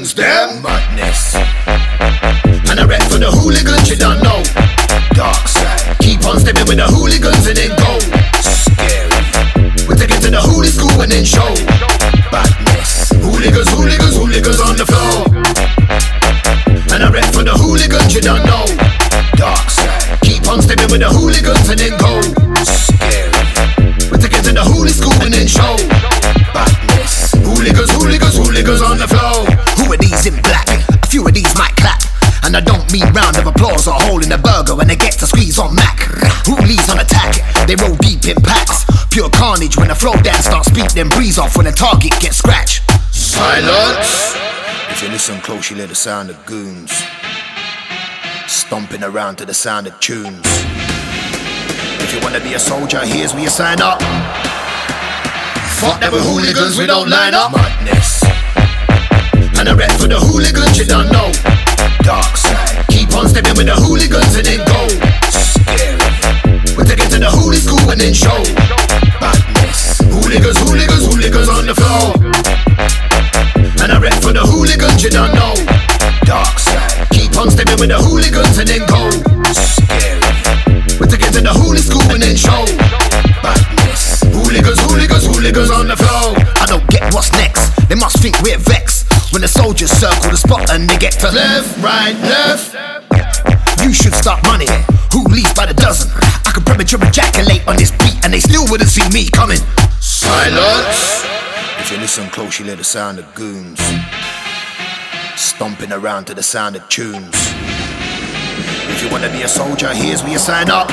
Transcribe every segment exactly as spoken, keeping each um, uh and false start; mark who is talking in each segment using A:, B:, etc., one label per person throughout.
A: hooligans, them
B: madness.
A: And I rep for the hooligans, you don't know.
B: Dark side.
A: Keep on stepping with the hooligans and then go.
B: Scary.
A: We take it to the hoolie school and then show.
B: Badness.
A: Hooligans, hooligans, hooligans on the floor. And I rep for the hooligans, you don't know.
B: Dark side.
A: Keep on stepping with the hooligans and then go.
B: Scary.
A: We take it to the hoolie school and then show.
B: Badness.
A: Hooligans, hooligans, hooligans on the floor.
C: Who are these in black? A few of these might clap. And I don't mean round of applause or hole in a burger when they get to squeeze on Mac. Hoolies on attack, they roll deep in packs. Pure carnage when the flow dance starts beat them breeze off when the target gets scratched.
A: Silence.
B: If you listen close, you hear the sound of goons stomping around to the sound of tunes.
A: If you wanna be a soldier, here's where you sign up. Fuck them with hooligans, we don't line up.
B: Madness.
A: And I rep for the hooligans, you don't know.
B: Dark side.
A: Keep on stepping with the hooligans and then go.
B: Scary.
A: We take it to the hoolie school and then show.
B: Badness.
A: Hooligans, hooligans, hooligans on the floor. And I rep for the hooligans, you don't know.
B: Dark side.
A: Keep on stepping with the hooligans and then go.
B: Scary.
A: We take it to the hoolie school and then show.
B: Badness.
A: Hooligans, hooligans, hooligans on the floor.
C: I don't get what's next, they must think we're vexed. When the soldiers circle the spot and they get to
A: Left, right, left.
C: you should stop running. Who leads by the dozen? I could premature ejaculate on this beat and they still wouldn't see me coming.
A: Silence.
B: If you listen close, you hear the sound of goons stomping around to the sound of tunes.
A: If you wanna be a soldier, here's where you sign up.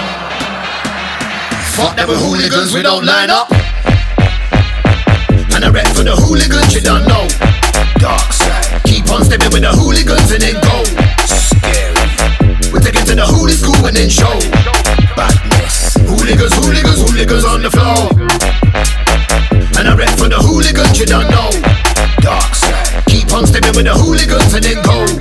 A: Fuck them with hooligans, we don't line up. And I rep for the hooligans, you don't know.
B: Dark side.
A: Keep on stepping with the hooligans and then go.
B: Scary.
A: We take it to the hoolie school and then show.
B: Badness.
A: Hooligans, hooligans, hooligans on the floor. And I rep for the hooligans, you don't know.
B: Dark side.
A: Keep on stepping with the hooligans and then go.